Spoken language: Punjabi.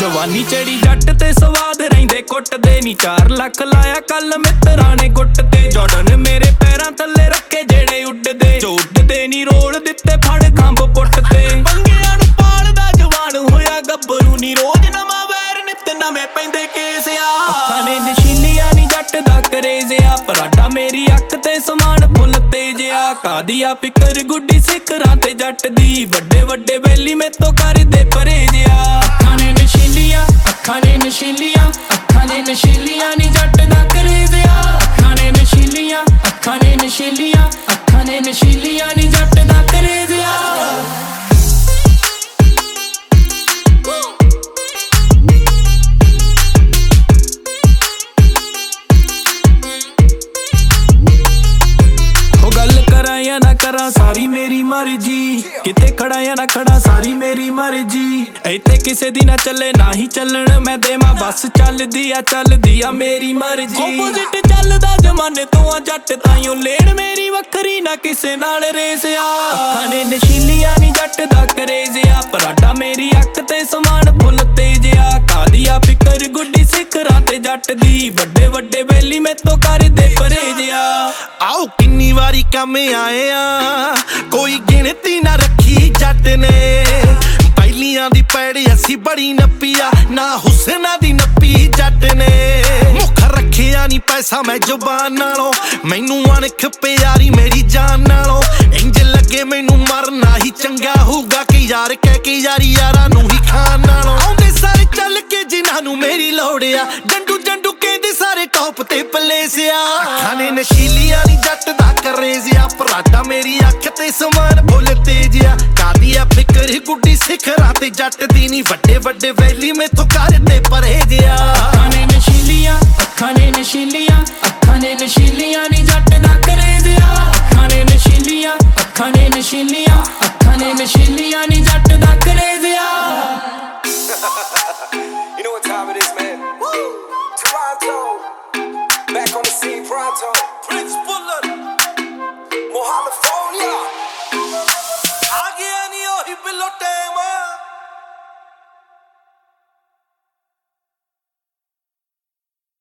ਜਵਾਨੀ ਚੜੀ ਜੱਟ ਤੇ ਸਵਾਦ ਰਹਿੰਦੇ ਕੁੱਟਦੇ ਨੀ 4 ਲੱਖ ਲਾਇਆ ਕੱਲ ਮਿੱਤਰਾਂ ਨੇ ਗੁੱਟ ਤੇ ਜਾਰਡਨ ਮੇਰੇ ਪੈਰਾਂ ਥੱਲੇ ਰੱਖੇ ਜਿਹੜੇ ਉੱਡਦੇ ਜੋ ਉੱਡਦੇ ਨੀ ਰੋਲ ਦਿੱਤੇ ਫੜ ਖੰਭ ਪੁੱਟ ਤੇ ਪੰਗਿਆਂ ਨੂੰ ਪਾਲਦਾ ਜਵਾਨ ਹੋਇਆ ਗੱਭਰੂ ਨੀ ਰੋਜ਼ ਨਵਾਂ ਵੈਰ ਨਿੱਤ ਨਵੇਂ ਪੈਂਦੇ ਕੇਸ ਆ ਅੱਖਾਂ ਨੇ ਨਸ਼ੀਲੀਆਂ ਨੀ ਜੱਟ ਦਾ ਕਰੇਜ਼ ਆ ਪਰਾਡਾ ਮੇਰੀ ਅੱਖ ਤੇ ਸਮਾਨ ਫੁੱਲ ਤੇਜ ਆ ਕਾਦੀਆ ਫਿਕਰ ਗੁੱਡੀ ਸਿਖਰਾਂ ਤੇ ਜੱਟ ਦੀ ਵੱਡੇ ਵੱਡੇ ਵੈਲੀ ਮੈਥੋਂ ਕਰਦੇ ਪਰਹੇਜ ਆ ਅੱਖਾਂ ਨੇ ਨਸ਼ੀਲੀਆਂ ਅੱਖਾਂ ਨੇ ਨਸ਼ੀਲੀਆਂ ਅੱਖਾਂ ਨੇ ਨਸ਼ੀਲੀਆਂ ਨੀ ਜੱਟ ਦਾ ਕਰੇਜ਼ ਆ ਅੱਖਾਂ ਨੇ ਨਸ਼ੀਲੀਆਂ ਅੱਖਾਂ ਨੇ ਨਸ਼ੀਲੀਆਂ ਅੱਖਾਂ ਨੇ ਨਸ਼ੀਲੀਆਂ ਨੀ ਜੱਟ ਦਾ ਕਰੇਜ਼ ਆ ਜਾਂ ਨਾ ਕਰਾਂ ਸਾਰੀ ਮੇਰੀ ਮਰਜੀ ਕਿਤੇ ਖੜਾ ਜਾਂ ਨਾ ਖੜਾ ਸਾਰੀ ਮੇਰੀ ਮਰਜੀ ਇੱਥੇ ਕਿਸੇ ਦੀ ਨਾ ਚੱਲੇ ਨਾ ਹੀ ਚੱਲਣ ਮੈਂ ਦੇਵਾਂ ਬਸ ਚੱਲਦੀ ਆ ਮੇਰੀ ਮਰਜੀ ਆਪੋਜ਼ਿਟ ਚੱਲਦਾ ਜ਼ਮਾਨੇ ਤੋਂ ਆ ਜੱਟ ਤਾਈਓ ਲੈਣ ਮੇਰੀ ਵੱਖਰੀ ਨਾ ਕਿਸੇ ਨਾਲ ਰੇਸ ਆ ਅੱਖਾਂ ਨੇ ਨਸ਼ੀਲੀਆਂ ਨੀ ਜੱਟ ਦਾ ਕਰੇਜ਼ ਆ ਪਰਾਡਾ ਮੇਰੀ ਅੱਖ ਤੇ ਸਮਾਨ ਫੁੱਲ ਤੇਜ ਆ ਕਾਦੀਆ ਫਿਕਰ ਗੁੱਡੀ ਸਿਖਰਾਂ ਤੇ ਜੱਟ ਦੀ ਵੱਡੇ ਵੱਡੇ ਵੈਲੀ ਮੈਥੋਂ ਕਰਦੇ ਪਰਹੇਜ ਆ ਆਓ ਕਿੰਨੀ ਵਾਰੀ ਕੰਮ ਆਏ ਆ ਕੋਈ ਗਿਣਤੀ ਨਾ ਰੱਖੀ ਜੱਟ ਨੇ ਪਹਿਲੀਆਂ ਦੀ ਪੈੜੀ ਅਸੀਂ ਬੜੀ ਨੱਪੀ ਆ ਨਾ ਹੁਸਨਾ ਦੀ ਨੱਪੀ ਜੱਟ ਨੇ ਮੁੱਖ ਰੱਖਿਆ ਨੀ ਪੈਸਾ ਮੈਂ ਜ਼ੁਬਾਨ ਨਾਲੋਂ ਮੈਨੂੰ ਅਣਖ ਪਿਆਰੀ ਮੇਰੀ ਜਾਨ ਨਾਲੋਂ ਇੰਜ ਲੱਗੇ ਮੈਨੂੰ ਮਰਨਾ ਹੀ ਚੰਗਾ ਹੋਊਗਾ ਕਿ ਯਾਰ ਕਹਿ ਕੇ ਯਾਰੀ ਯਾਰਾਂ ਨੂੰ ਹੀ ਖਾਣ ਨਾਲੋਂ ਆਉਂਦੇ ਸਾਰੇ ਚੱਲ ਕੇ ਜਿਨ੍ਹਾਂ ਨੂੰ ਮੇਰੀ ਲੋੜ ਆ ਡੰਡੂ ਜੰਡੂ ਕਹਿੰਦੇ ਸਾਰੇ ਟੌਪ ਤੇ ਪਲੇਸ ਆ ਅੱਖਾਂ ਨੇ ਨਸ਼ੀਲੀਆਂ ਨੀ ਜੱਟ ਦਾ ਕਰੇਜ਼ ਆ ਪਰਾਡਾ ਮੇਰੀ ਅੱਖ ਤੇ ਸਮਾਨ ਫੁੱਲ ਤੇਜ ਆ ਕਾਦੀਆ ਫਿਕਰ ਗੁੱਡੀ ਸਿਖਰਾਂ ਤੇ ਜੱਟ ਦੀ ਨੀ ਵੱਡੇ ਵੱਡੇ ਵੈਲੀ